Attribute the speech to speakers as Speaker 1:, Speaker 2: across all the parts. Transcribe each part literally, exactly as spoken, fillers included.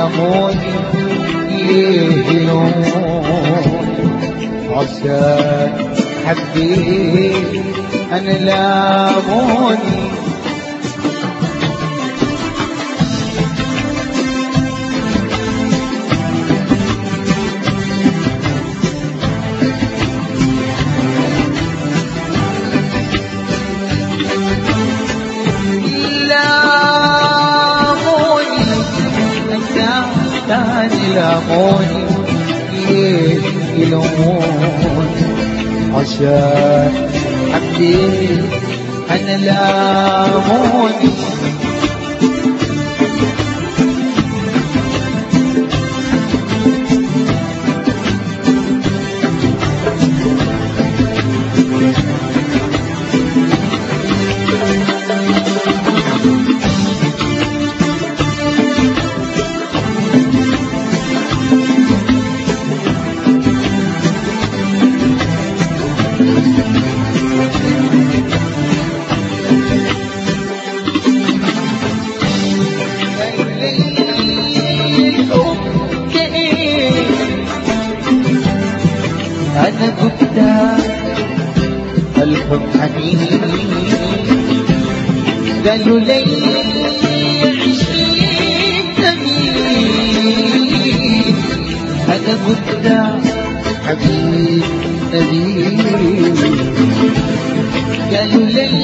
Speaker 1: لاموني يهلون عشان حبيت أنا لاموني لاموني يلومون عشان حبيت أنا لاموني أنا كنت الحب حنين قالوا لي عشرين سنين أنا كنت حبيب نبيل قالوا لي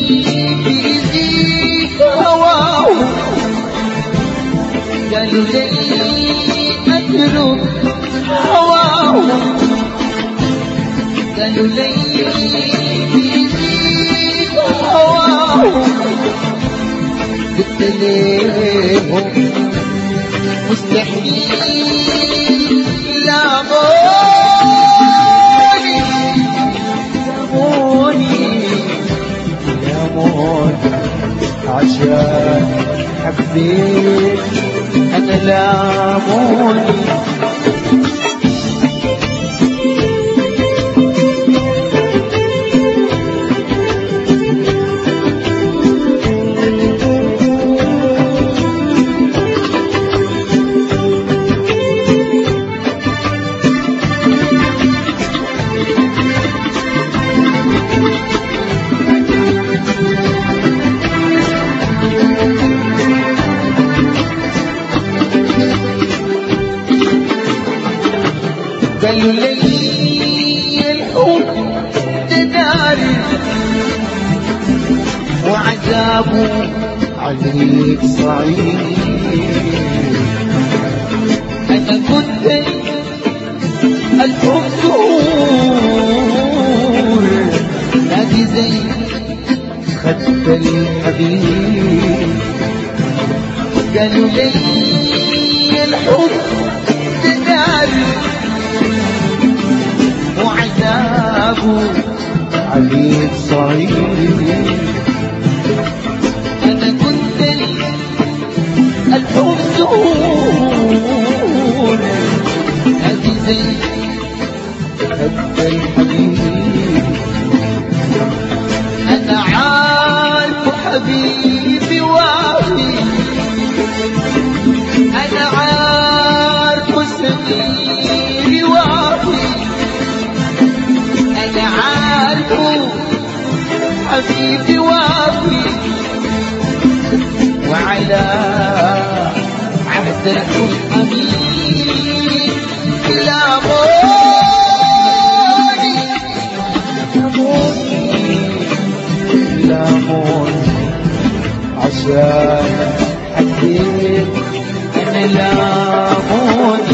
Speaker 1: بيزيد هواه قالوا لي أترك هواه قالوا لي بيزيد هواه قلت ليهم مستحيل لاموني لاموني لاموني عشان حبيت أنا لاموني قالوا لي الحب تداري وعذابه عليك صعيب أنا كنت الحب سهول نادي زي خدت الحبيب قالوا لي الحب تداري وعذابه عليك صعيب أنا كنت الحب سهول هذه زي خد الحبيب أنا عارف حبيبي وافي أنا عارف سميري وافي أنا عارفه حبيبي وافي وعلى عهدكم أمين لاموني لاموني لاموني عشان حبيت أنا لاموني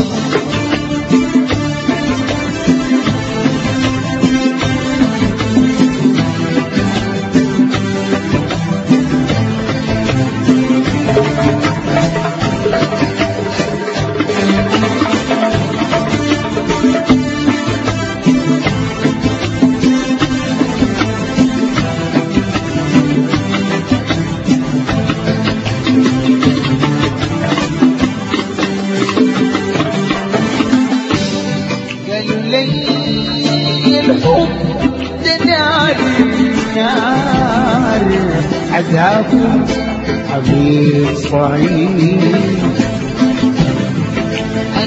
Speaker 1: الحب نار نار عذاب حبيب صعيد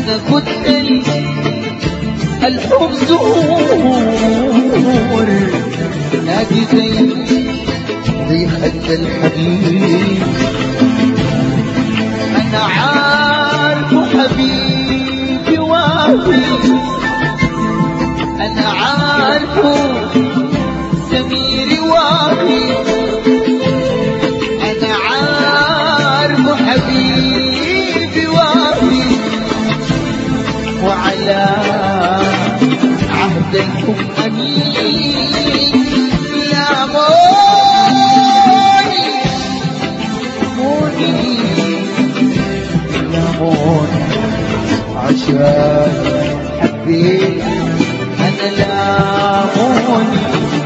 Speaker 1: أنا كنت الحب زهور نادي زي زي خد الحبيب. أنا عارف حبيبي وافي، أنا عارف سميري وافي، أنا عارف حبيبي وافي، وعلى عهد الحب أمين. يا موني موني يا موني عشان حبيت أنا لا موني.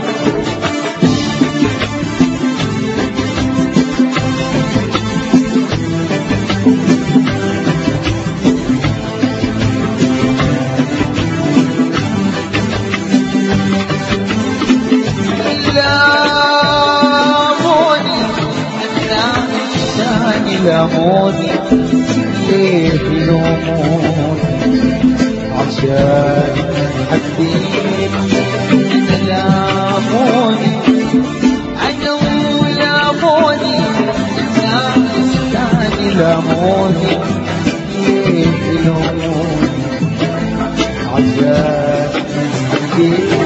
Speaker 1: لاموني ليه يلوموني عشان حبيت أنا لاموني أنا ولاموني الناس تاني لاموني ليه يلوموني عشان حبيت